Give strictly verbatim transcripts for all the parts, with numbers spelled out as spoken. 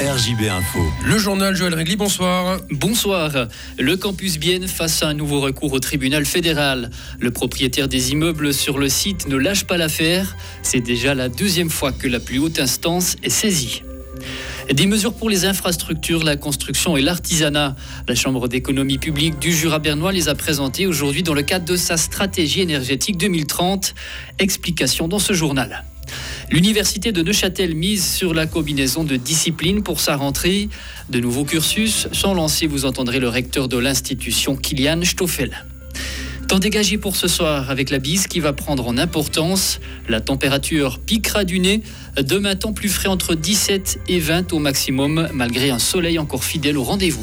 R J B Info. Le journal Joël Régli, bonsoir. Bonsoir. Le campus Bienne face à un nouveau recours au tribunal fédéral. Le propriétaire des immeubles sur le site ne lâche pas l'affaire. C'est déjà la deuxième fois que la plus haute instance est saisie. Des mesures pour les infrastructures, la construction et l'artisanat. La Chambre d'économie publique du Jura bernois les a présentées aujourd'hui dans le cadre de sa stratégie énergétique deux mille trente. Explication dans ce journal. L'université de Neuchâtel mise sur la combinaison de disciplines pour sa rentrée. De nouveaux cursus sont lancés, vous entendrez le recteur de l'institution, Kilian Stoffel. Temps dégagé pour ce soir avec la bise qui va prendre en importance. La température piquera du nez. Demain, temps plus frais entre dix-sept et vingt au maximum, malgré un soleil encore fidèle au rendez-vous.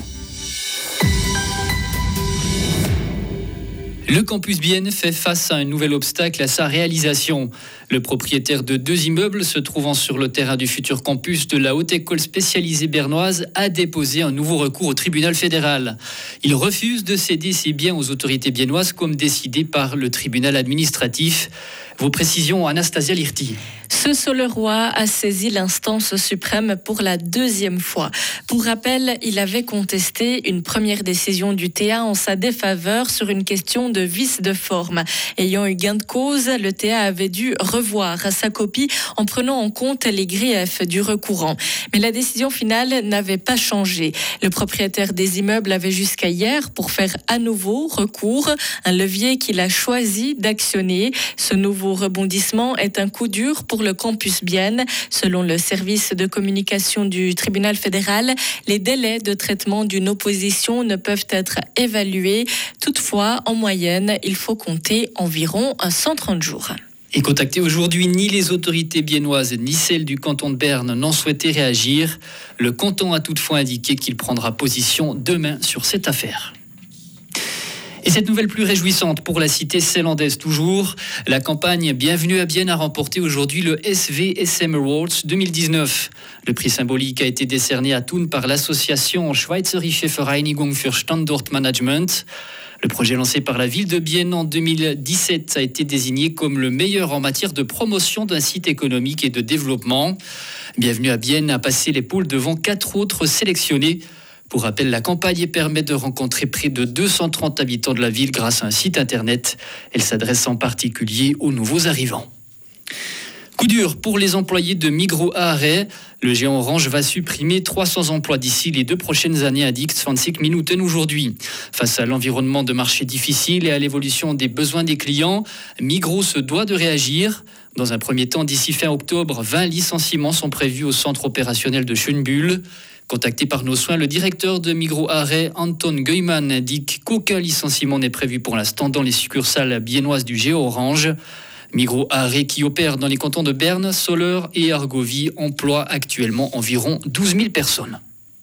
Le campus Bienne fait face à un nouvel obstacle à sa réalisation. Le propriétaire de deux immeubles se trouvant sur le terrain du futur campus de la Haute École spécialisée bernoise a déposé un nouveau recours au tribunal fédéral. Il refuse de céder ses biens aux autorités biennoises comme décidé par le tribunal administratif. Vos précisions, Anastasia Lirti. Ce Soleroy a saisi l'instance suprême pour la deuxième fois. Pour rappel, il avait contesté une première décision du T A en sa défaveur sur une question de vice de forme. Ayant eu gain de cause, le T A avait dû revoir sa copie en prenant en compte les griefs du recourant. Mais la décision finale n'avait pas changé. Le propriétaire des immeubles avait jusqu'à hier pour faire à nouveau recours, un levier qu'il a choisi d'actionner. Ce nouveau rebondissement est un coup dur pour le campus Bienne. Selon le service de communication du tribunal fédéral, les délais de traitement d'une opposition ne peuvent être évalués. Toutefois, en moyenne, il faut compter environ cent trente jours. Et contacté aujourd'hui, ni les autorités biennoises ni celles du canton de Berne n'ont souhaité réagir. Le canton a toutefois indiqué qu'il prendra position demain sur cette affaire. Et cette nouvelle plus réjouissante pour la cité célandaise toujours, la campagne Bienvenue à Bienne a remporté aujourd'hui le S V S M Awards deux mille dix-neuf. Le prix symbolique a été décerné à Thun par l'association Schweizerische Vereinigung für Standortmanagement. Le projet lancé par la ville de Bienne en deux mille dix-sept a été désigné comme le meilleur en matière de promotion d'un site économique et de développement. Bienvenue à Bienne a passé l'épaule devant quatre autres sélectionnés. Pour rappel, la campagne permet de rencontrer près de deux cent trente habitants de la ville grâce à un site internet. Elle s'adresse en particulier aux nouveaux arrivants. Coup dur pour les employés de Migros à Arrêt. Le géant Orange va supprimer trois cents emplois d'ici les deux prochaines années, indique vingt-cinq Minuten aujourd'hui. Face à l'environnement de marché difficile et à l'évolution des besoins des clients, Migros se doit de réagir. Dans un premier temps, d'ici fin octobre, vingt licenciements sont prévus au centre opérationnel de Schönbuhl. Contacté par nos soins, le directeur de Migros Arrêt, Anton Geumann, indique qu'aucun licenciement n'est prévu pour l'instant dans les succursales biennoises du géant Orange. Migros Arrêt, qui opère dans les cantons de Berne, Soleure et Argovie, emploie actuellement environ douze mille personnes.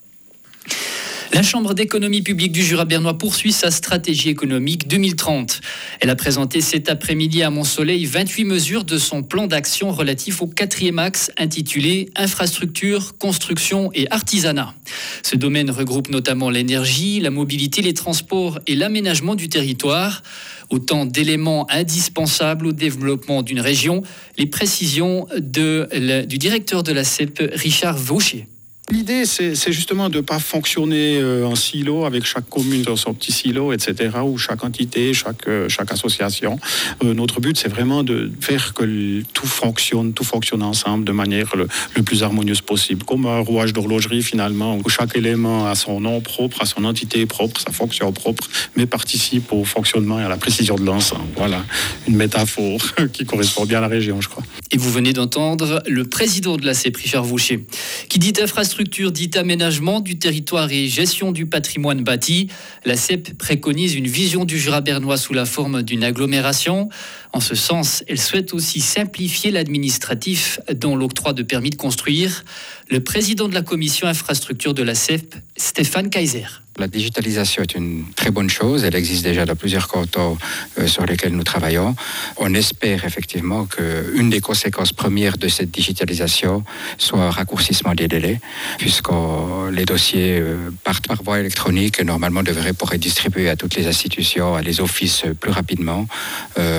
La Chambre d'économie publique du Jura bernois poursuit sa stratégie économique deux mille trente. Elle a présenté cet après-midi à Mont-Soleil vingt-huit mesures de son plan d'action relatif au quatrième axe intitulé « Infrastructure, construction et artisanat ». Ce domaine regroupe notamment l'énergie, la mobilité, les transports et l'aménagement du territoire. Autant d'éléments indispensables au développement d'une région. Les précisions de, le, du directeur de la C E P, Richard Vaucher. L'idée, c'est, c'est justement de ne pas fonctionner euh, en silo, avec chaque commune dans son petit silo, et cetera, ou chaque entité, chaque, euh, chaque association. Euh, notre but, c'est vraiment de faire que le, tout fonctionne, tout fonctionne ensemble de manière le, le plus harmonieuse possible. Comme un rouage d'horlogerie, finalement, où chaque élément a son nom propre, a son entité propre, sa fonction propre, mais participe au fonctionnement et à la précision de l'ensemble. Voilà, une métaphore qui correspond bien à la région, je crois. Et vous venez d'entendre le président de la C E P, Richard Vaucher, qui dit infrastructure, dit aménagement du territoire et gestion du patrimoine bâti. La C E P préconise une vision du Jura bernois sous la forme d'une agglomération. En ce sens, elle souhaite aussi simplifier l'administratif dans l'octroi de permis de construire. Le président de la commission infrastructure de la C E P, Stéphane Kaiser. La digitalisation est une très bonne chose. Elle existe déjà dans plusieurs cantons euh, sur lesquels nous travaillons. On espère effectivement qu'une des conséquences premières de cette digitalisation soit un raccourcissement des délais, puisque les dossiers euh, partent par voie électronique et normalement devraient pouvoir être distribués à toutes les institutions, à les offices plus rapidement. Euh,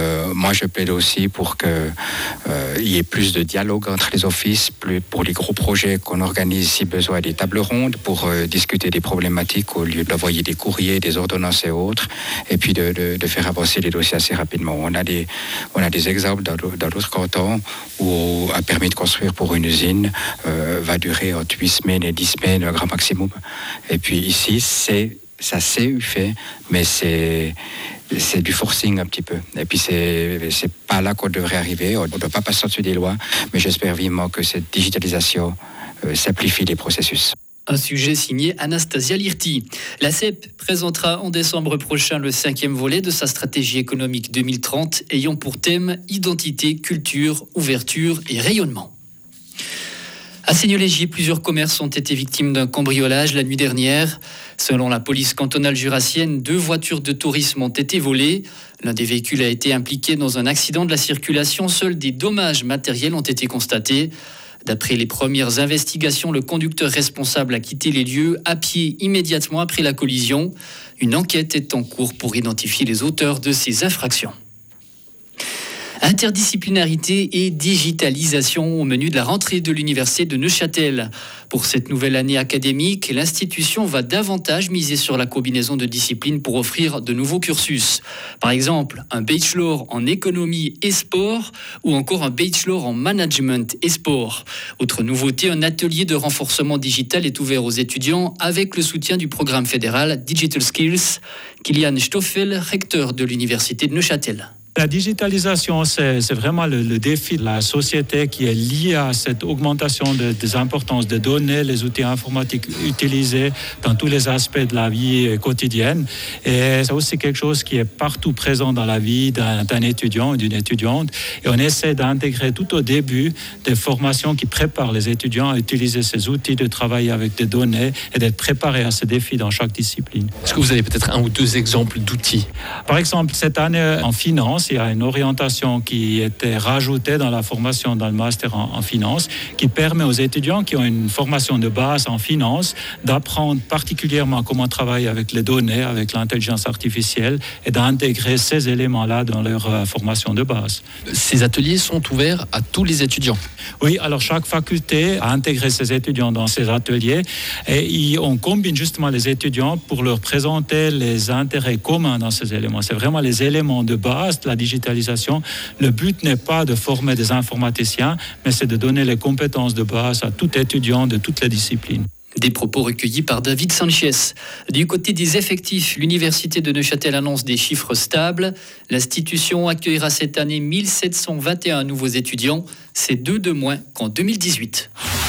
moi, je plaide aussi pour qu'il euh, y ait plus de dialogue entre les offices, plus pour les gros projets qu'on organise, si besoin, des tables rondes pour euh, discuter des problématiques au lieu d'envoyer des courriers, des ordonnances et autres, et puis de, de, de faire avancer les dossiers assez rapidement. On a des, on a des exemples dans, dans d'autres cantons où un permis de construire pour une usine euh, va durer entre huit semaines et dix semaines, un grand maximum. Et puis ici, c'est, ça s'est eu fait, mais c'est... c'est du forcing un petit peu. Et puis, c'est, c'est pas là qu'on devrait arriver. On ne doit pas passer au-dessus des lois, mais j'espère vivement que cette digitalisation euh, simplifie les processus. Un sujet signé Anastasia Lirti. La C E P présentera en décembre prochain le cinquième volet de sa stratégie économique deux mille trente, ayant pour thème identité, culture, ouverture et rayonnement. À Seignelay-Gier, plusieurs commerces ont été victimes d'un cambriolage la nuit dernière. Selon la police cantonale jurassienne, deux voitures de tourisme ont été volées. L'un des véhicules a été impliqué dans un accident de la circulation. Seuls des dommages matériels ont été constatés. D'après les premières investigations, le conducteur responsable a quitté les lieux à pied immédiatement après la collision. Une enquête est en cours pour identifier les auteurs de ces infractions. Interdisciplinarité et digitalisation au menu de la rentrée de l'université de Neuchâtel. Pour cette nouvelle année académique, l'institution va davantage miser sur la combinaison de disciplines pour offrir de nouveaux cursus. Par exemple, un bachelor en économie et sport ou encore un bachelor en management et sport. Autre nouveauté, un atelier de renforcement digital est ouvert aux étudiants avec le soutien du programme fédéral Digital Skills. Kilian Stoffel, recteur de l'université de Neuchâtel. La digitalisation, c'est, c'est vraiment le, le défi de la société qui est lié à cette augmentation de, des importances des données, les outils informatiques utilisés dans tous les aspects de la vie quotidienne. Et c'est aussi quelque chose qui est partout présent dans la vie d'un, d'un étudiant ou d'une étudiante. Et on essaie d'intégrer tout au début des formations qui préparent les étudiants à utiliser ces outils, de travailler avec des données et d'être préparés à ces défis dans chaque discipline. Est-ce que vous avez peut-être un ou deux exemples d'outils ? Par exemple, cette année en finance, il y a une orientation qui était rajoutée dans la formation dans le master en, en finance, qui permet aux étudiants qui ont une formation de base en finance d'apprendre particulièrement comment travailler avec les données, avec l'intelligence artificielle et d'intégrer ces éléments-là dans leur euh, formation de base. Ces ateliers sont ouverts à tous les étudiants ? Oui, alors chaque faculté a intégré ses étudiants dans ces ateliers et y, on combine justement les étudiants pour leur présenter les intérêts communs dans ces éléments. C'est vraiment les éléments de base de la digitalisation. Le but n'est pas de former des informaticiens, mais c'est de donner les compétences de base à tout étudiant de toutes les disciplines. Des propos recueillis par David Sanchez. Du côté des effectifs, l'université de Neuchâtel annonce des chiffres stables. L'institution accueillera cette année mille sept cent vingt et un nouveaux étudiants. C'est deux de moins qu'en deux mille dix-huit.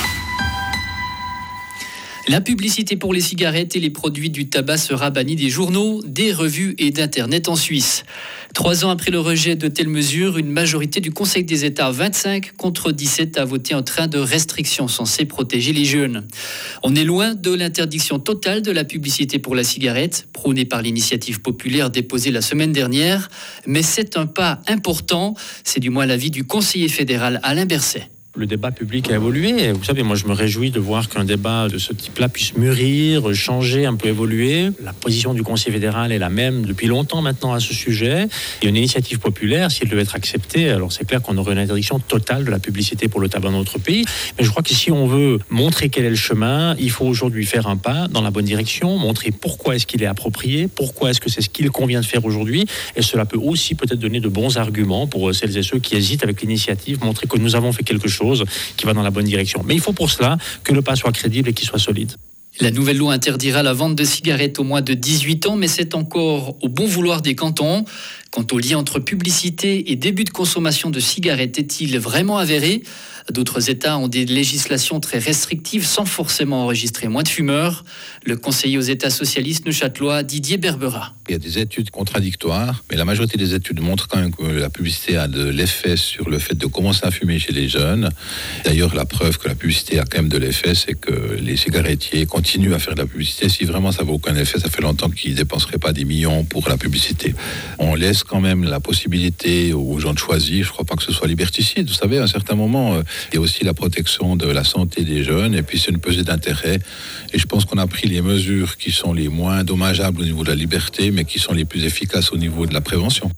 La publicité pour les cigarettes et les produits du tabac sera bannie des journaux, des revues et d'Internet en Suisse. Trois ans après le rejet de telles mesures, une majorité du Conseil des États, vingt-cinq contre dix-sept, a voté un train de restrictions censé protéger les jeunes. On est loin de l'interdiction totale de la publicité pour la cigarette, prônée par l'initiative populaire déposée la semaine dernière, mais c'est un pas important, c'est du moins l'avis du conseiller fédéral Alain Berset. Le débat public a évolué. Vous savez, moi je me réjouis de voir qu'un débat de ce type-là puisse mûrir, changer, un peu évoluer. La position du Conseil fédéral est la même depuis longtemps maintenant à ce sujet. Il y a une initiative populaire, si elle devait être acceptée, alors c'est clair qu'on aurait une interdiction totale de la publicité pour le tabac dans notre pays. Mais je crois que si on veut montrer quel est le chemin, il faut aujourd'hui faire un pas dans la bonne direction, montrer pourquoi est-ce qu'il est approprié, pourquoi est-ce que c'est ce qu'il convient de faire aujourd'hui. Et cela peut aussi peut-être donner de bons arguments pour celles et ceux qui hésitent avec l'initiative, montrer que nous avons fait quelque chose qui va dans la bonne direction. Mais il faut pour cela que le pas soit crédible et qu'il soit solide. La nouvelle loi interdira la vente de cigarettes aux moins de dix-huit ans, mais c'est encore au bon vouloir des cantons. Quant au lien entre publicité et début de consommation de cigarettes, est-il vraiment avéré ? D'autres États ont des législations très restrictives sans forcément enregistrer moins de fumeurs. Le conseiller aux États socialistes neuchâtelois Didier Berbera. Il y a des études contradictoires, mais la majorité des études montrent quand même que la publicité a de l'effet sur le fait de commencer à fumer chez les jeunes. D'ailleurs, la preuve que la publicité a quand même de l'effet, c'est que les cigarettiers continuent à faire de la publicité. Si vraiment ça n'a aucun effet, ça fait longtemps qu'ils ne dépenseraient pas des millions pour la publicité. On laisse quand même la possibilité aux gens de choisir. Je ne crois pas que ce soit liberticide. Vous savez, à un certain moment, il y a aussi la protection de la santé des jeunes, et puis c'est une pesée d'intérêt. Et je pense qu'on a pris les mesures qui sont les moins dommageables au niveau de la liberté, mais qui sont les plus efficaces au niveau de la prévention.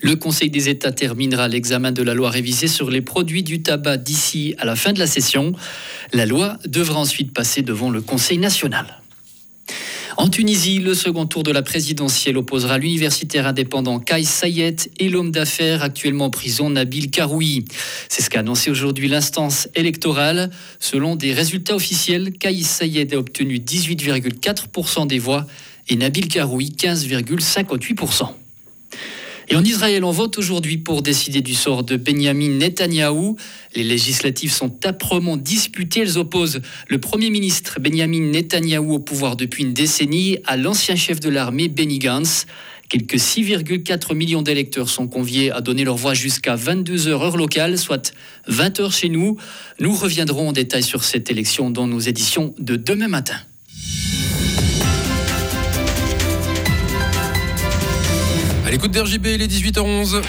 Le Conseil des États terminera l'examen de la loi révisée sur les produits du tabac d'ici à la fin de la session. La loi devra ensuite passer devant le Conseil national. En Tunisie, le second tour de la présidentielle opposera l'universitaire indépendant Kais Sayed et l'homme d'affaires actuellement en prison Nabil Karoui. C'est ce qu'a annoncé aujourd'hui l'instance électorale. Selon des résultats officiels, Kais Sayed a obtenu dix-huit virgule quatre pour cent des voix et Nabil Karoui quinze virgule cinquante-huit pour cent. Et en Israël, on vote aujourd'hui pour décider du sort de Benyamin Netanyahou. Les législatives sont âprement disputées. Elles opposent le Premier ministre Benyamin Netanyahou au pouvoir depuis une décennie à l'ancien chef de l'armée Benny Gantz. Quelques six virgule quatre millions d'électeurs sont conviés à donner leur voix jusqu'à vingt-deux heures heure locale, soit vingt heures chez nous. Nous reviendrons en détail sur cette élection dans nos éditions de demain matin. À l'écoute d'R J B, il est dix-huit heures onze.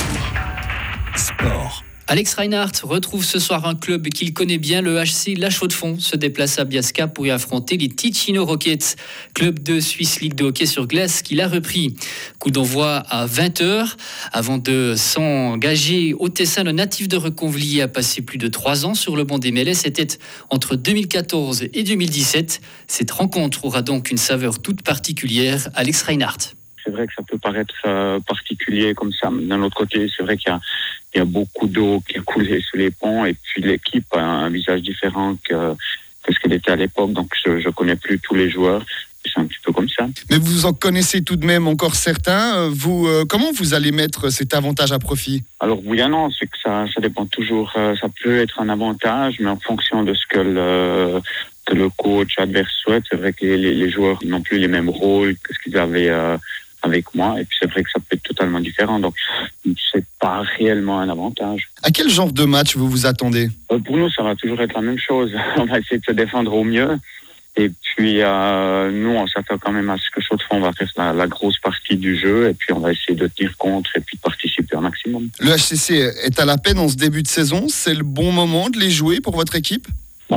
Sport. Alex Reinhardt retrouve ce soir un club qu'il connaît bien, le H C La Chaux-de-Fonds se déplace à Biasca pour y affronter les Ticino Rockets, club de Swiss League de hockey sur glace qu'il a repris. Coup d'envoi à vingt heures. Avant de s'engager au Tessin, le natif de Reconvilier a passé plus de trois ans sur le banc des M L S. C'était entre deux mille quatorze et deux mille dix-sept. Cette rencontre aura donc une saveur toute particulière. Alex Reinhardt. C'est vrai que ça peut paraître euh, particulier comme ça, mais d'un autre côté, c'est vrai qu'il y a, il y a beaucoup d'eau qui a coulé sous les ponts et puis l'équipe a un visage différent que, que ce qu'elle était à l'époque, donc je ne connais plus tous les joueurs. C'est un petit peu comme ça. Mais vous en connaissez tout de même encore certains. Vous, euh, comment vous allez mettre cet avantage à profit ? Alors oui et non, c'est que ça, ça dépend toujours. Euh, ça peut être un avantage, mais en fonction de ce que le, que le coach adverse souhaite. C'est vrai que les, les joueurs n'ont plus les mêmes rôles que ce qu'ils avaient euh, avec moi. Et puis c'est vrai que ça peut être totalement différent. Donc c'est pas réellement un avantage. À quel genre de match vous vous attendez ? euh, Pour nous, ça va toujours être la même chose. On va essayer de se défendre au mieux. Et puis, euh, nous, on s'attend quand même à ce que Chaux-de-Fonds va faire la, la grosse partie du jeu. Et puis, on va essayer de tenir contre et puis de participer au maximum. Le H C C est à la peine en ce début de saison. C'est le bon moment de les jouer pour votre équipe ? Bon,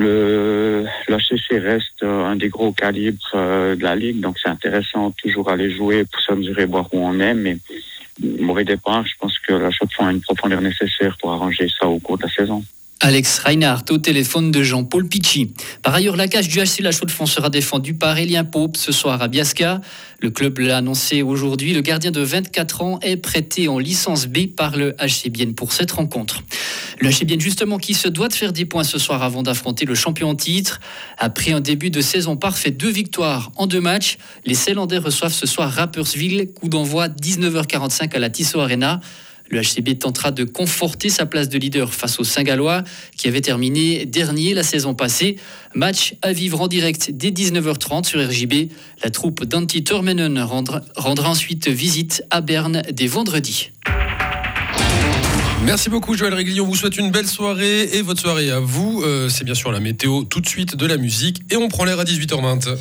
le, le H C C reste un des gros calibres euh, de la Ligue. Donc, c'est intéressant toujours à les jouer pour se mesurer, voir où on est. Mais mauvais départ, je pense que la Chaux-de-Fonds a une profondeur nécessaire pour arranger ça au cours de la saison. Alex Reinhardt au téléphone de Jean-Paul Pichy. Par ailleurs, la cage du H C La Chaux-de-Fonds sera défendue par Elien Pope ce soir à Biasca. Le club l'a annoncé aujourd'hui. Le gardien de vingt-quatre ans est prêté en licence B par le H C Bienne pour cette rencontre. Le H C Bienne justement qui se doit de faire des points ce soir avant d'affronter le champion en titre. Après un début de saison parfait, deux victoires en deux matchs, les Ceylandais reçoivent ce soir Rapperswil, coup d'envoi dix-neuf heures quarante-cinq à la Tissot Arena. Le H C B tentera de conforter sa place de leader face aux Saint-Gallois qui avaient terminé dernier la saison passée. Match à vivre en direct dès dix-neuf heures trente sur R J B. La troupe d'Antti Tormenen rendra, rendra ensuite visite à Berne dès vendredi. Merci beaucoup Joël Réglé, on vous souhaite une belle soirée et votre soirée à vous. Euh, c'est bien sûr la météo, tout de suite de la musique et on prend l'air à dix-huit heures vingt.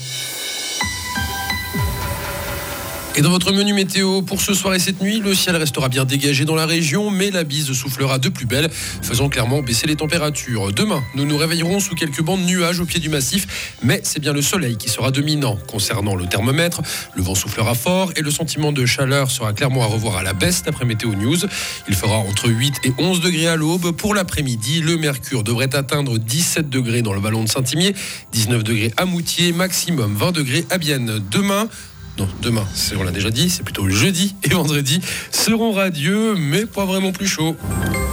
Et dans votre menu météo pour ce soir et cette nuit, le ciel restera bien dégagé dans la région, mais la bise soufflera de plus belle, faisant clairement baisser les températures. Demain, nous nous réveillerons sous quelques bancs de nuages au pied du massif, mais c'est bien le soleil qui sera dominant. Concernant le thermomètre, le vent soufflera fort et le sentiment de chaleur sera clairement à revoir à la baisse d'après Météo News. Il fera entre huit et onze degrés à l'aube. Pour l'après-midi, le mercure devrait atteindre dix-sept degrés dans le vallon de Saint-Imier, dix-neuf degrés à Moutier, maximum vingt degrés à Bienne. Demain, Non, demain, c'est, on l'a déjà dit, c'est plutôt jeudi et vendredi seront radieux, mais pas vraiment plus chaud.